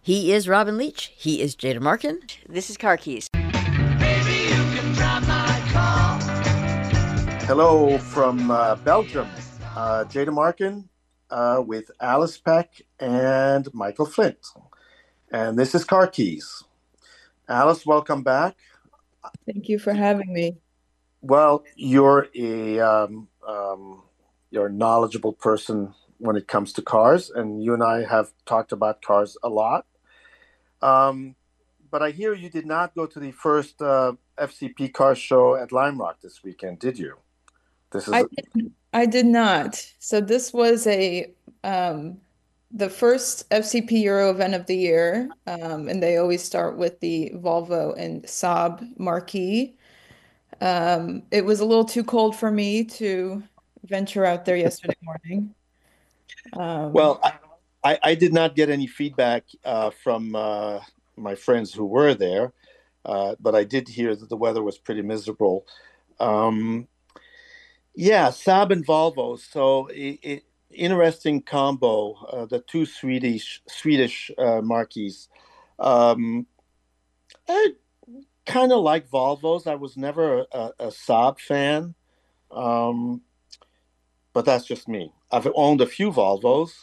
He is Robin Leach. He is Jada Markin. This is Car Keys. Hello from Belgium. Jada Markin with Alice Peck and Michael Flint. And this is Car Keys. Alice, welcome back. Thank you for having me. Well, you're you're a knowledgeable person when it comes to cars, and you and I have talked about cars a lot. But I hear you did not go to the first FCP car show at Lime Rock this weekend, did you? I did not. So this was the first FCP Euro event of the year, and they always start with the Volvo and Saab marquee. It was a little too cold for me to venture out there yesterday morning. Well, I did not get any feedback from my friends who were there, but I did hear that the weather was pretty miserable. Yeah, Saab and Volvo. So interesting combo. The two Swedish marquees. Um, I kind of like Volvos. I was never a Saab fan, um, but that's just me. I've owned a few Volvos,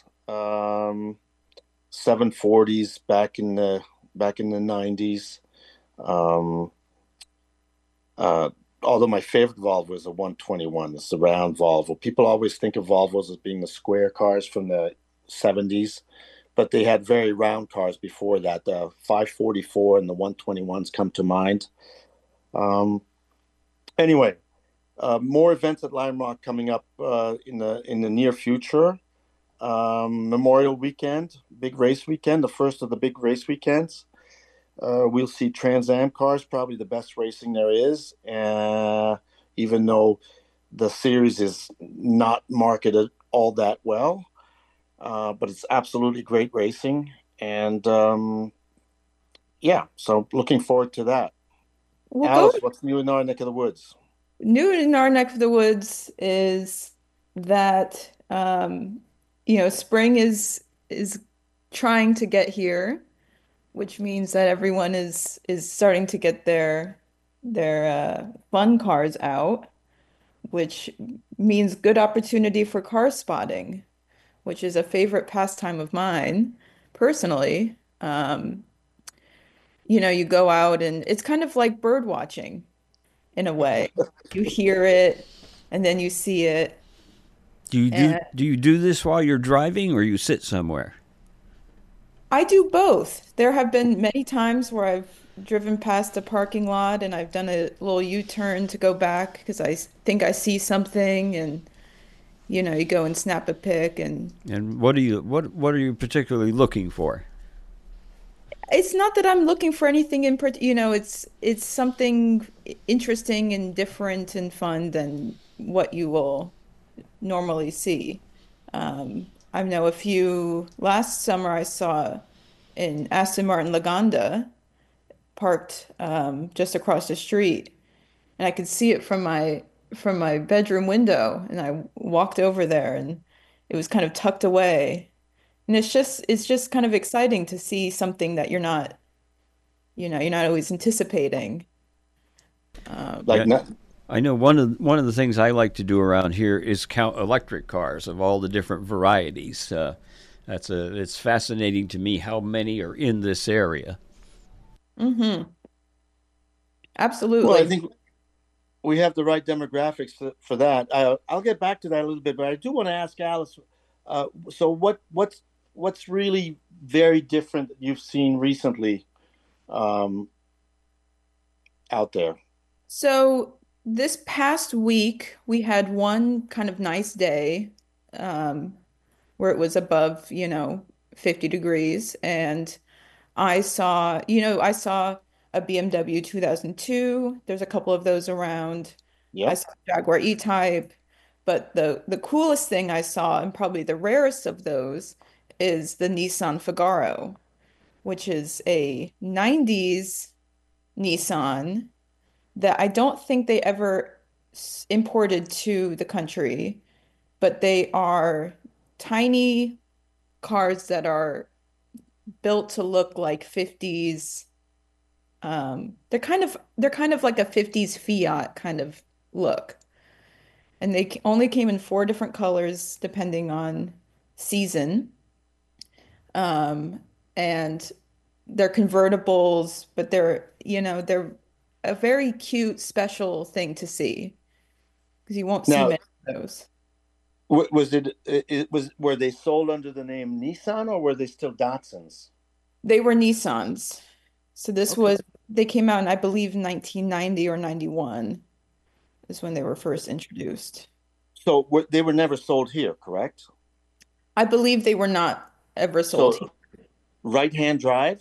740s back in the 90s. Um, uh, Although my favorite Volvo is a 121. It's the round Volvo. People always think of Volvos as being the square cars from the 70s, but they had very round cars before that. The 544 and the 121s come to mind. Um, anyway, more events at Lime Rock coming up in the near future. Memorial Weekend, big race weekend, the first of the big race weekends. We'll see Trans Am cars, probably the best racing there is, even though the series is not marketed all that well. But it's absolutely great racing. And yeah, so looking forward to that. We'll go. Alice, what's new in our neck of the woods? New in our neck of the woods is that spring is trying to get here, which means that everyone is starting to get their fun cars out, which means good opportunity for car spotting, which is a favorite pastime of mine personally. You go out and it's kind of like bird watching in a way. You hear it and then you see it. Do you do this while you're driving or you sit somewhere? I do both. There have been many times where I've driven past a parking lot and I've done a little U-turn to go back because think I see something and you go and snap a pic and And what are you particularly looking for? it's not that I'm looking for anything in part, it's something interesting and different and fun than what you will normally see. I know last summer I saw an Aston Martin Lagonda parked just across the street, and I could see it from my bedroom window, and I walked over there, and it was kind of tucked away, and it's just kind of exciting to see something that you're not always anticipating. Like, Yeah, I know one of the things I like to do around here is count electric cars of all the different varieties. It's fascinating to me how many are in this area. Hmm. well, I Absolutely. think we have the right demographics for that. I'll get back to that a little bit, but I do want to ask Alice. So what's really very different that you've seen recently um, out there? So this past week we had one kind of nice day, um, where it was above, 50 degrees, and I saw a BMW 2002. There's a couple of those around. I Yep. saw a Jaguar E-Type, but the coolest thing I saw, and probably the rarest of those, is the Nissan Figaro, which is a 90s Nissan that I don't think they ever imported to the country, but they are tiny cars that are built to look like 50s. They're kind of like a 50s Fiat kind of look. And they only came in four different colors depending on season. Um, and they're convertibles, but they're a very cute, special thing to see because you won't see Now, many of those. was were they sold under the name Nissan or were they still Datsuns? They were Nissans. So Okay. they came out in, I believe, 1990 or 91 is when they were first introduced. So they were never sold here, correct? I believe they were not ever sold here. So right-hand drive?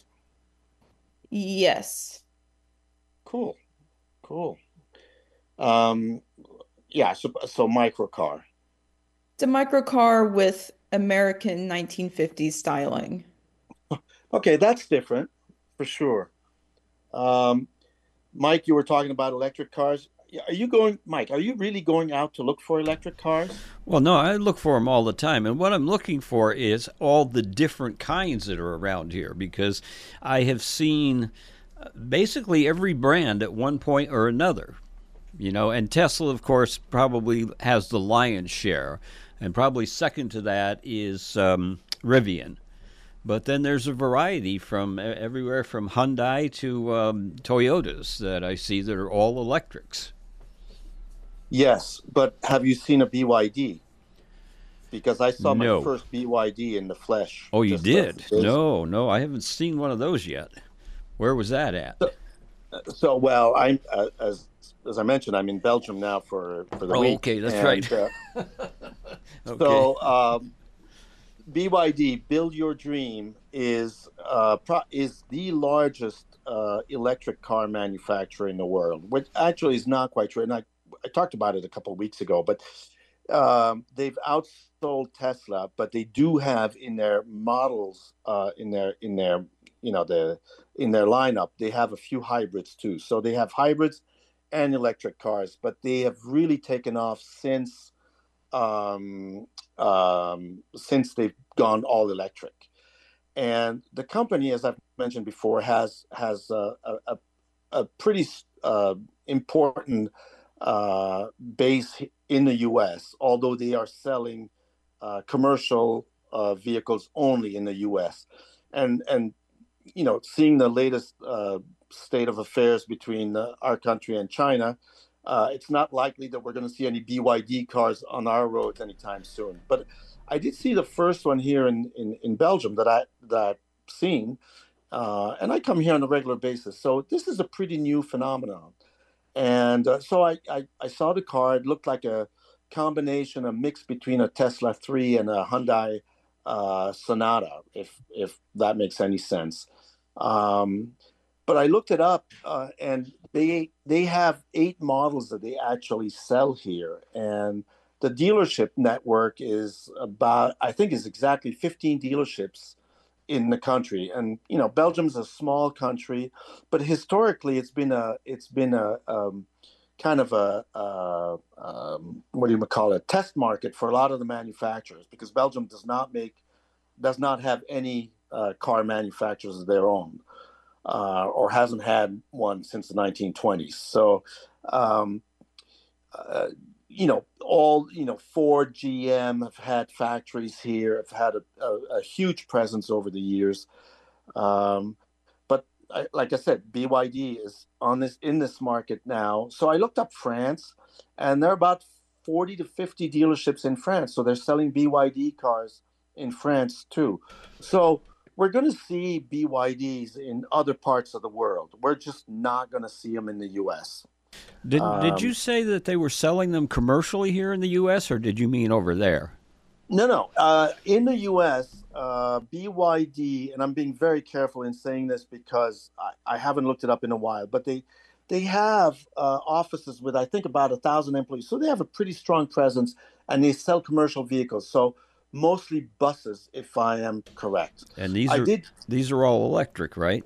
Yes. Cool, cool. Um, yeah, so microcar. It's a microcar with American 1950s styling. Okay, that's different for sure. Um, Mike, you were talking about electric cars. Yeah, Mike, are you really going out to look for electric cars? Well, no, I look for them all the time. And what I'm looking for is all the different kinds that are around here because I have seen basically every brand at one point or another. And Tesla, of course, probably has the lion's share. And probably second to that is Rivian. But then there's a variety from everywhere from Hyundai to Toyotas that I see that are all electrics. Yes, but have you seen a BYD? Because I saw my No. first BYD in the flesh Oh, you just a did? few days ago. No, no, I haven't seen one of those yet. Where was that at? So well, I'm as I mentioned, I'm in Belgium now for the Oh, week, okay, that's right. and Okay. so BYD Build Your Dream is the largest electric car manufacturer in the world, which actually is not quite true. And I talked about it a couple of weeks ago, but they've outsold Tesla, but they do have in their models, in their in their lineup, they have a few hybrids too. So they have hybrids and electric cars, but they have really taken off um, since they've gone all electric. And the company, as I've mentioned before, has a pretty important base in the U.S. Although they are selling commercial vehicles only in the U.S. And seeing the latest state of affairs between our country and China, it's not likely that we're going to see any BYD cars on our roads anytime soon. But I did see the first one here in Belgium that I've seen, and I come here on a regular basis. So this is a pretty new phenomenon. And so I saw the car. It looked like a combination, a mix between a Tesla 3 and a Hyundai Sonata, if that makes any sense. Um, but I looked it up, and they have 8 models that they actually sell here, and the dealership network is about, I think, is exactly 15 dealerships in the country. And Belgium's a small country, but historically it's been a kind of what do you call it, test market for a lot of the manufacturers, because Belgium does not have any car manufacturers of their own, or hasn't had one since the 1920s. So, um, uh, all, Ford, GM have had factories here, have had a huge presence over the years. Um, but like I said, BYD is in this market now. So I looked up France, and there are about 40 to 50 dealerships in France. So they're selling BYD cars in France too. So we're going to see BYDs in other parts of the world. We're just not going to see them in the US. Did you Um, say that they were selling them commercially here in the U.S. or did you mean over there? no, no. In the US, BYD, and I'm being very careful in saying this because I haven't looked it up in a while, but they have offices with, I think, about 1,000 employees. So they have a pretty strong presence, and they sell commercial vehicles. So mostly buses, if I am correct. And these I are did these are all electric, right?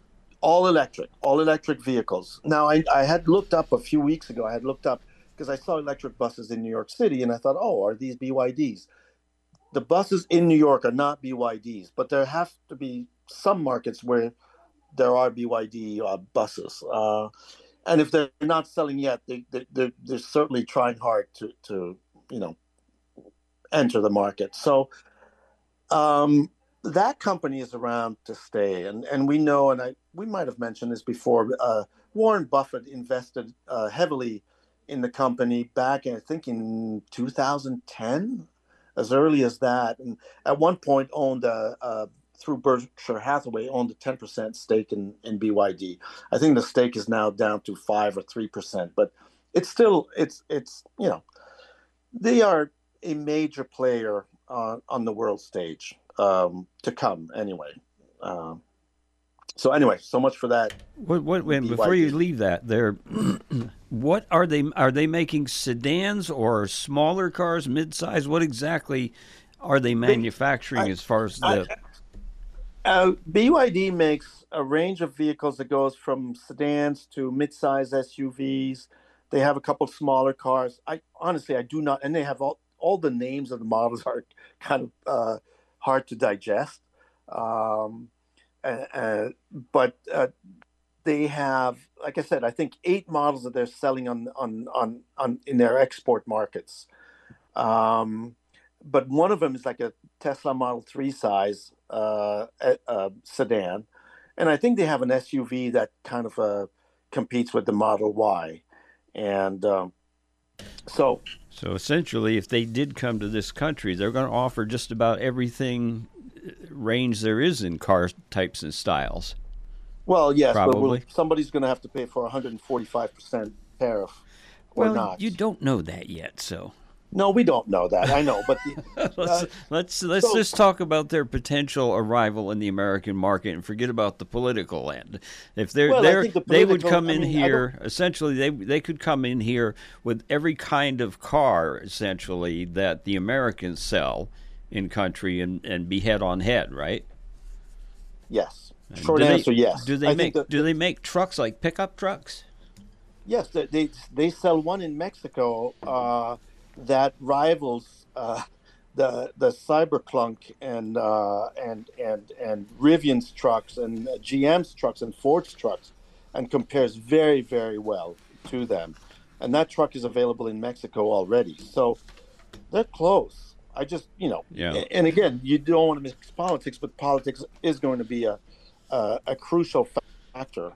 all electric vehicles. Now, I had looked up a few weeks ago. I had looked up because I saw electric buses in New York City, and I thought, oh, are these BYDs? The buses in New York are not BYDs, but there have to be. some markets where there are BYD buses. And if they're not selling yet, they're certainly trying hard to you know enter the market. So that company is around to stay, and we know, and we might have mentioned this before. Warren Buffett invested heavily in the company back, I think, in 2010, as early as that, and at one point owned through Berkshire Hathaway owned a 10% stake in BYD. I think the stake is now down to 5 or 3%, but it's still it's they are a major player on the world stage to come anyway. So anyway, so much for that. Before you leave that, what are they? Are they making sedans or smaller cars, mid-size? What exactly are they manufacturing as far as the? BYD makes a range of vehicles that goes from sedans to mid-size SUVs. They have a couple smaller cars. I do not, and they have all the names of the models are kind of hard to digest. But they have, like I said, I think 8 models that they're selling on in their export markets. But one of them is like a Tesla Model 3 size sedan, and I think they have an SUV that kind of competes with the Model Y, and so essentially, if they did come to this country, they're going to offer just about everything range there is in car types and styles. Well, yes, probably. But somebody's going to have to pay for 145% tariff, or not. You don't know that yet, so. No, we don't know that. I know, but let's just talk about their potential arrival in the American market and forget about the political end. If they would come in here. Essentially, they could come in here with every kind of car, essentially, that the Americans sell in country and be head on head, right? Yes. Short answer, yes. Do they make trucks like pickup trucks? Yes, they sell one in Mexico. That rivals the Cyberclunk and Rivian's trucks and GM's trucks and Ford's trucks, and compares very, very well to them. And that truck is available in Mexico already. So they're close. I just, Yeah. And again, you don't want to mix politics, but politics is going to be a crucial factor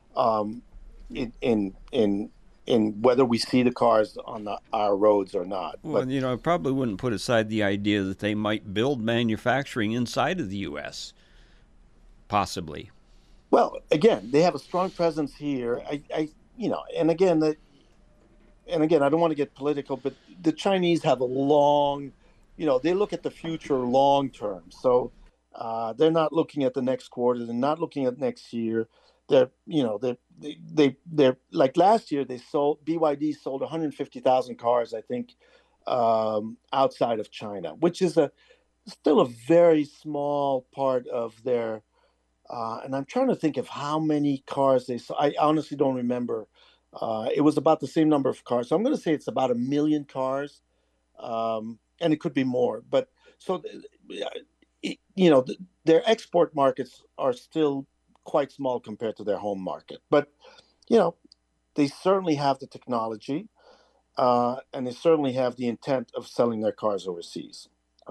in whether we see the cars on our roads or not. Well, I probably wouldn't put aside the idea that they might build manufacturing inside of the U.S., possibly. Well, again, they have a strong presence here. And again, I don't want to get political, but the Chinese have a long, they look at the future long term. So they're not looking at the next quarter. They're not looking at next year. They're like last year BYD sold 150,000 cars, I think, outside of China, which is still a very small part of their. And I'm trying to think of how many cars they sold. I honestly don't remember. It was about the same number of cars, so I'm going to say it's about 1 million cars, and it could be more. But so, their export markets are still quite small compared to their home market, but they certainly have the technology, and they certainly have the intent of selling their cars overseas.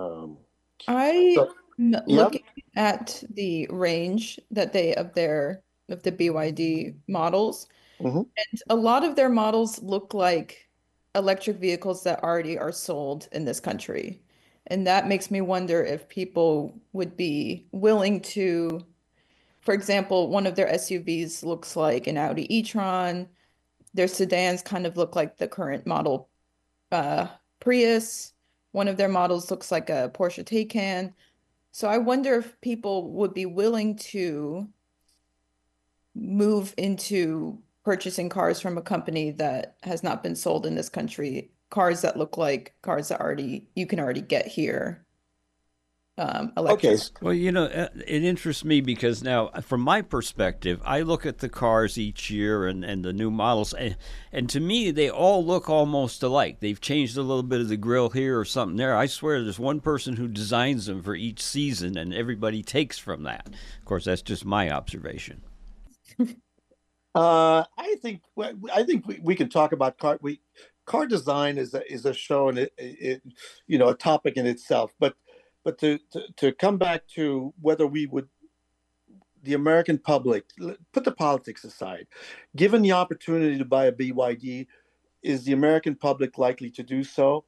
Looking at the range that of the BYD models, mm-hmm. and a lot of their models look like electric vehicles that already are sold in this country, and that makes me wonder if people would be willing to. For example, one of their SUVs looks like an Audi e-tron. Their sedans kind of look like the current model Prius. One of their models looks like a Porsche Taycan. So I wonder if people would be willing to move into purchasing cars from a company that has not been sold in this country, cars that look like cars that you can already get here. Okay. electric. Well, it interests me because now, from my perspective, I look at the cars each year and the new models, and to me, they all look almost alike. They've changed a little bit of the grill here or something there. I swear there's one person who designs them for each season, and everybody takes from that. Of course, that's just my observation. I think we can talk about car design is a show and a topic in itself. But to come back to whether we would the American public, put the politics aside, given the opportunity to buy a BYD, is the American public likely to do so?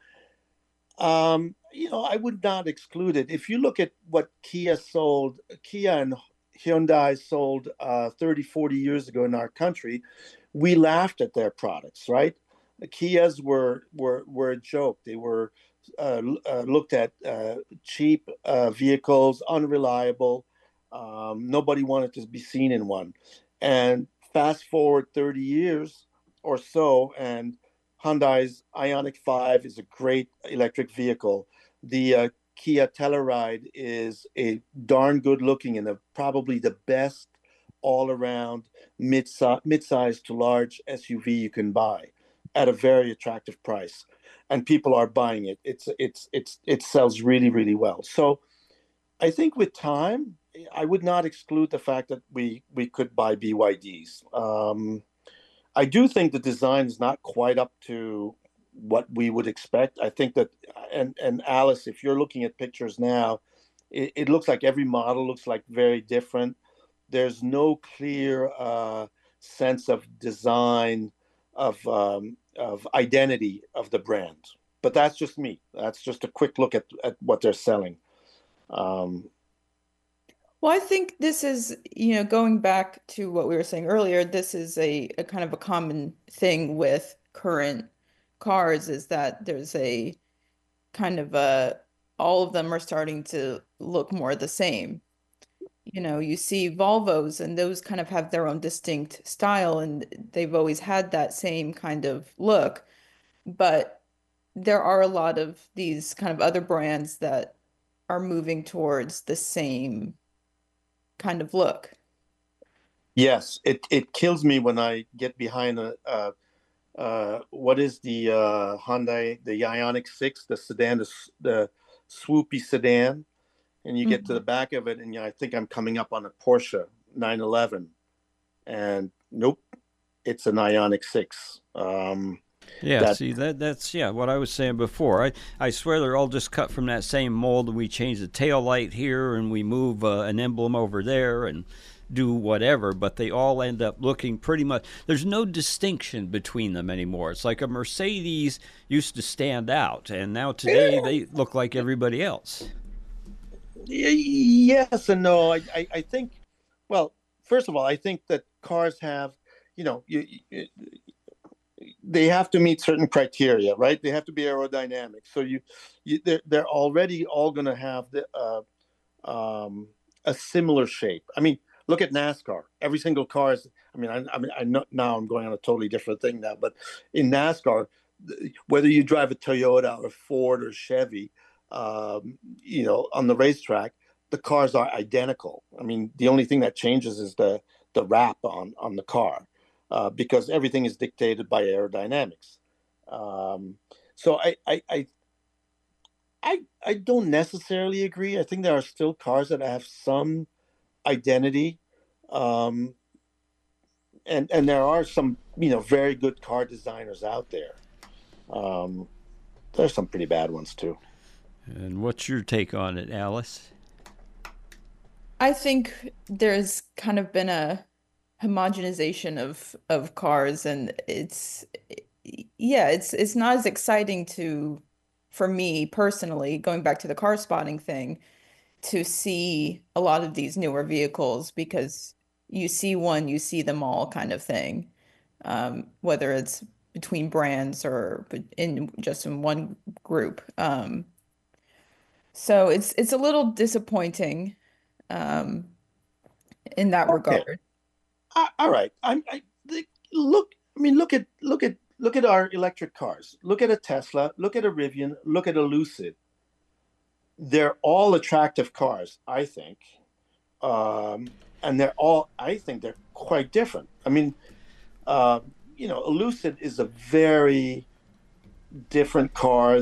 I would not exclude it. If you look at what Kia and Hyundai sold 30, 40 years ago in our country, we laughed at their products, right? The Kias were a joke. They were looked at cheap vehicles, unreliable. Nobody wanted to be seen in one. And fast forward 30 years or so, and Hyundai's Ioniq 5 is a great electric vehicle. The Kia Telluride is a darn good looking and probably the best all around mid-size to large SUV you can buy at a very attractive price, and people are buying it. It sells really, really well. So I think with time, I would not exclude the fact that we could buy BYDs. I do think the design is not quite up to what we would expect. I think that, and Alice, if you're looking at pictures now, it looks like every model looks like very different. There's no clear sense of design, of identity of the brand. But that's just me. That's just a quick look at what they're selling. Well, I think this is, going back to what we were saying earlier, this is a kind of a common thing with current cars is that there's a kind of all of them are starting to look more the same. You see Volvos and those kind of have their own distinct style and they've always had that same kind of look. But there are a lot of these kind of other brands that are moving towards the same kind of look. Yes, it kills me when I get behind what is the Hyundai, the Ioniq 6, the sedan, the swoopy sedan, and you get to the back of it, and I think I'm coming up on a Porsche 911, and nope, it's an Ioniq 6. That's what I was saying before. I swear they're all just cut from that same mold, and we change the tail light here, and we move an emblem over there, and do whatever, but they all end up looking pretty much. There's no distinction between them anymore. It's like a Mercedes used to stand out, and now today they look like everybody else. Yes and no. I think, well, first of all, I think that cars have, they have to meet certain criteria, right? They have to be aerodynamic. So they're already all going to have a similar shape. I mean, look at NASCAR. Every single car is. I know now I'm going on a totally different thing now, but in NASCAR, whether you drive a Toyota or Ford or Chevy, on the racetrack, the cars are identical. I mean, the only thing that changes is the wrap on the car, because everything is dictated by aerodynamics. So I don't necessarily agree. I think there are still cars that have some identity, and there are some very good car designers out there. There's some pretty bad ones too. And what's your take on it, Alice? I think there's kind of been a homogenization of cars, and it's not as exciting for me personally, going back to the car spotting thing, to see a lot of these newer vehicles because you see one, you see them all kind of thing, whether it's between brands or in one group. So it's a little disappointing in that regard. All right. Look. I mean, look at our electric cars. Look at a Tesla. Look at a Rivian. Look at a Lucid. they're all attractive cars, I think. And they're all, I think they're quite different. I mean, uh, a Lucid is a very different car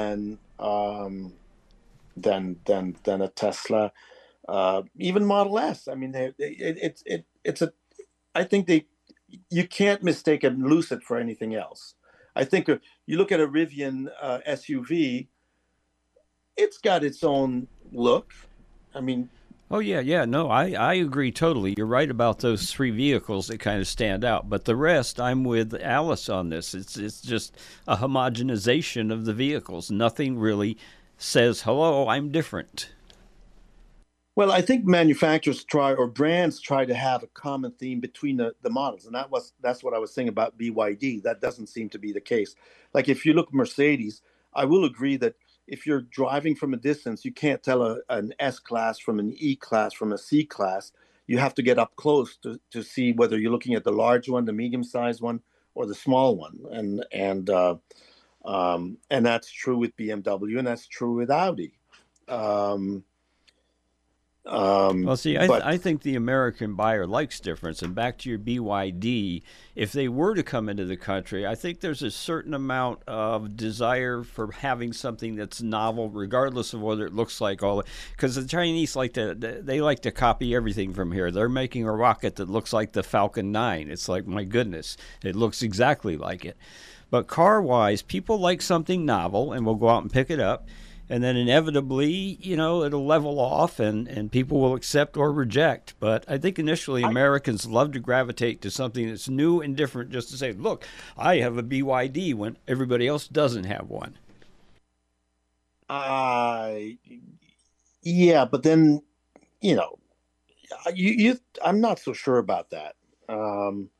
than a Tesla, even Model S. I mean, it's a. I think you can't mistake a Lucid for anything else. I think you look at a Rivian SUV, it's got its own look. I mean, Oh yeah, yeah. No, I agree totally. You're right about those three vehicles that kind of stand out, but the rest, I'm with Alice on this. It's just a homogenization of the vehicles. Nothing really says, "Hello, I'm different." well, I think manufacturers try or brands try to have a common theme between the models, and that's what I was saying about BYD. That doesn't seem to be the case. Like if you look Mercedes, I will agree that if you're driving from a distance, you can't tell an S class from an E class from a C class. You have to get up close to see whether you're looking at the large one, the medium sized one, or the small one, and that's true with BMW, and that's true with Audi. Um, Well, see, but I think the American buyer likes difference. And back to your BYD, if they were to come into the country, I think there's a certain amount of desire for having something that's novel, regardless of whether it looks like all. Because the Chinese they like to copy everything from here. They're making a rocket that looks like the Falcon 9. It's like, my goodness, it looks exactly like it. But car wise, people like something novel and will go out and pick it up. And then inevitably, it'll level off and people will accept or reject. But I think initially Americans love to gravitate to something that's new and different just to say, look, I have a BYD when everybody else doesn't have one. I yeah, but then you know, I'm not so sure about that. Um,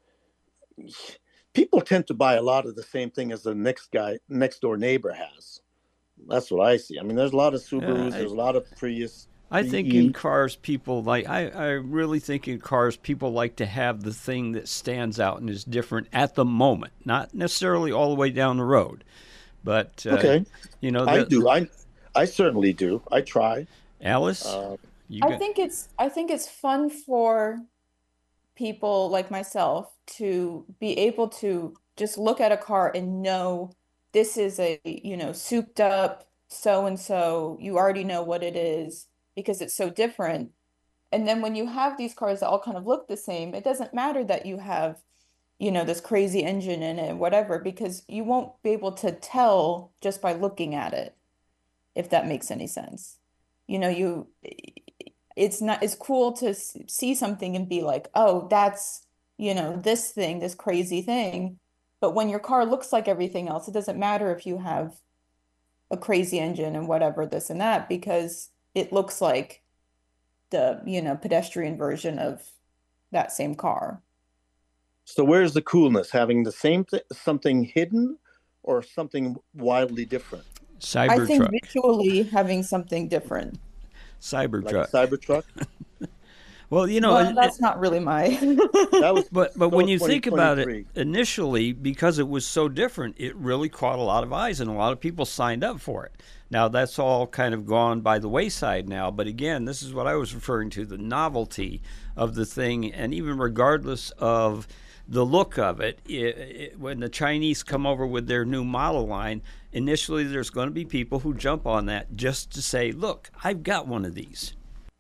People tend to buy a lot of the same thing as the next door neighbor has. That's what I see. I mean, there's a lot of Yeah, Subarus, there's a lot of Prius I think in BE. cars, people I really think in cars, people like to have the thing that stands out and is different at the moment, not necessarily all the way down the road. But, Okay, I the do. I certainly do. I try. Alice, Uh, you got. I think it's fun for people like myself to be able to just look at a car and know this is a, souped up so and so. You already know what it is because it's so different. And then when you have these cars that all kind of look the same, it doesn't matter that you have, this crazy engine in it, whatever, because you won't be able to tell just by looking at it, if that makes any sense. You know, you it's not it's cool to see something and be like, oh, that's, this thing, this crazy thing. But when your car looks like everything else, it doesn't matter if you have a crazy engine and whatever, this and that, because it looks like the, pedestrian version of that same car. so where's the coolness? Having the same something hidden, or something wildly different, I think Cybertruck. visually having something different. like a Cybertruck. Cybertruck? Well, Well, that's not really my. That was but so when you think about it, 2023. initially, because it was so different, it really caught a lot of eyes, and a lot of people signed up for it. Now that's all kind of gone by the wayside now. But again, this is what I was referring to: the novelty of the thing, and even regardless of the look of it, when the Chinese come over with their new model line, initially there's going to be people who jump on that just to say, "Look, I've got one of these."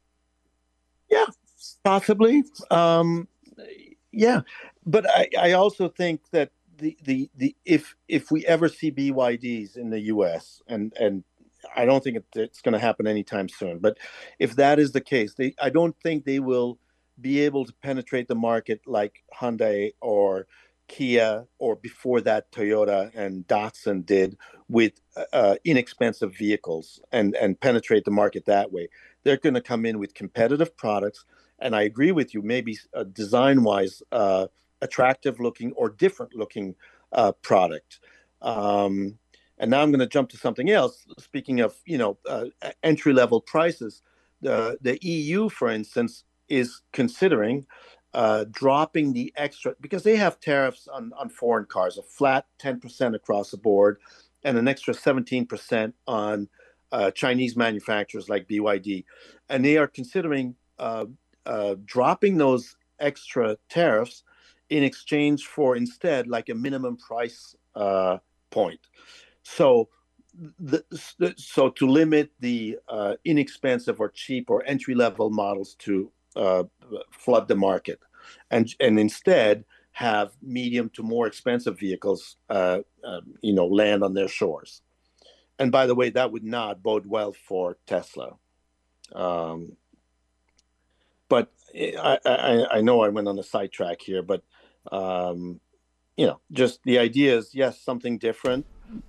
Yeah, possibly. Yeah, but I also think that the if we ever see BYDs in the U.S. and I don't think it's going to happen anytime soon. But if that is the case, I don't think they will be able to penetrate the market like Hyundai or Kia, or before that Toyota and Datsun did, with inexpensive vehicles, and penetrate the market that way. They're going to come in with competitive products, and I agree with you. Maybe design wise, attractive looking or different looking product. Um, and now I'm going to jump to something else. Speaking of, entry level prices, the EU, for instance, is considering dropping the extra, because they have tariffs on foreign cars, a flat 10% across the board, and an extra 17% on Chinese manufacturers like BYD, and they are considering dropping those extra tariffs in exchange for instead like a minimum price point. So, so to limit the inexpensive or cheap or entry level models to flood the market, and instead have medium to more expensive vehicles, land on their shores. And by the way, that would not bode well for Tesla. But I know I went on a sidetrack here, but just the idea is, yes, something different,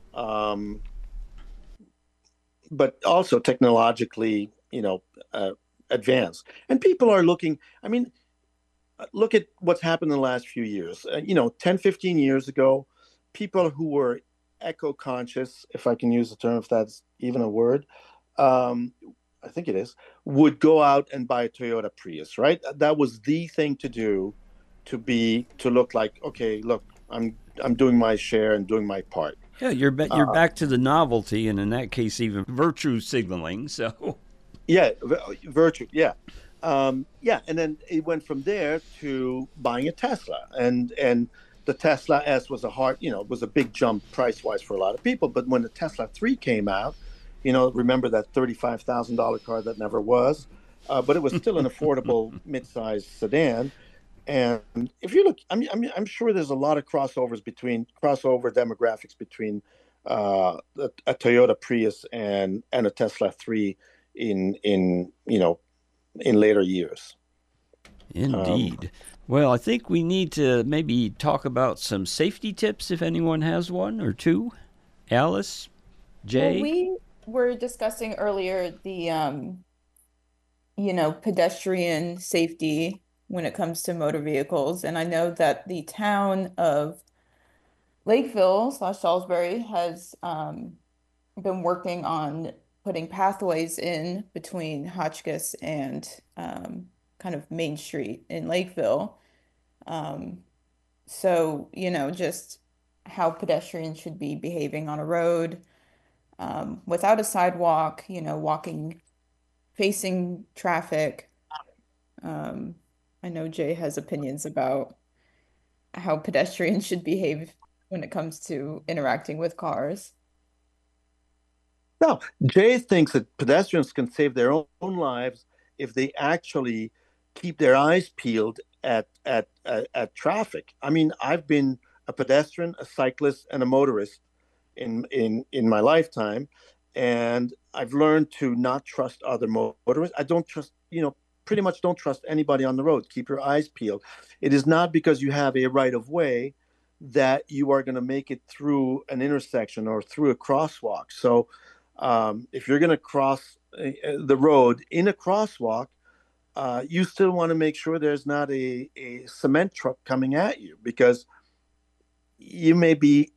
but also technologically, advanced. And people are looking. I mean, look at what's happened in the last few years. 10, 15 years ago, people who were eco-conscious, if I can use the term, if that's even a word, I think it is, would go out and buy a Toyota Prius, right? That was the thing to do, to look like, okay, look, I'm doing my share and doing my part. Yeah, you're back to the novelty, and in that case, even virtue signaling. So, yeah, virtue, yeah. And then it went from there to buying a Tesla, and the Tesla S was was a big jump price-wise for a lot of people. But when the Tesla 3 came out, remember that $35,000 car that never was, but it was still an affordable mid-sized sedan. And if you look, I'm sure there's a lot of crossover demographics between a Toyota Prius and a Tesla 3 in later years. Indeed. Well, I think we need to maybe talk about some safety tips if anyone has one or two. Alice, Jay? Well, we were discussing earlier the, pedestrian safety when it comes to motor vehicles. And I know that the town of Lakeville/Salisbury has been working on putting pathways in between Hotchkiss and kind of Main Street in Lakeville. So, just how pedestrians should be behaving on a road without a sidewalk, walking, facing traffic. I know Jay has opinions about how pedestrians should behave when it comes to interacting with cars. No, Jay thinks that pedestrians can save their own lives if they actually keep their eyes peeled at traffic. I mean, I've been a pedestrian, a cyclist, and a motorist in my lifetime, and I've learned to not trust other motorists. I don't trust, pretty much don't trust anybody on the road. Keep your eyes peeled. It is not because you have a right of way that you are going to make it through an intersection or through a crosswalk. So if you're going to cross the road in a crosswalk, you still want to make sure there's not a cement truck coming at you, because you may be,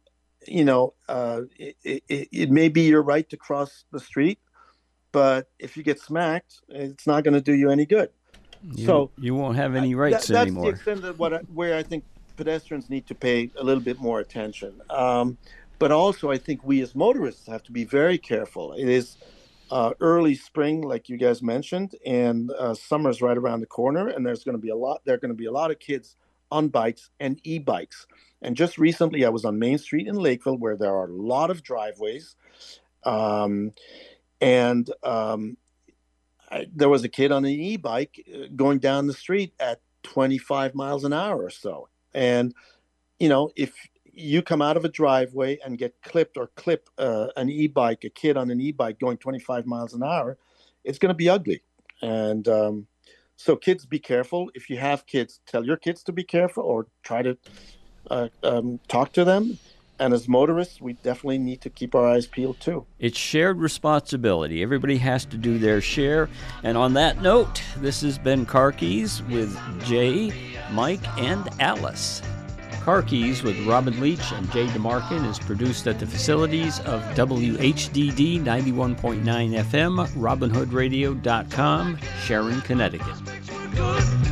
it may be your right to cross the street, but if you get smacked, it's not going to do you any good. So you won't have any rights anymore. That's the extent of where I think pedestrians need to pay a little bit more attention. But also, I think we as motorists have to be very careful. It is early spring, like you guys mentioned, and summer's right around the corner, and there are going to be a lot of kids on bikes and e-bikes. And just recently, I was on Main Street in Lakeville, where there are a lot of driveways, there was a kid on an e-bike going down the street at 25 miles an hour or so. And, if you come out of a driveway and get clip an e-bike, a kid on an e-bike going 25 miles an hour, it's going to be ugly. And so kids, be careful. If you have kids, tell your kids to be careful, or try to talk to them. And as motorists, we definitely need to keep our eyes peeled too. It's shared responsibility. Everybody has to do their share. And on that note, this has been Car Keys with Jay, Mike, and Alice. Car Keys with Robin Leach and Jay DeMarkin is produced at the facilities of WHDD 91.9 FM, RobinHoodRadio.com, Sharon, Connecticut.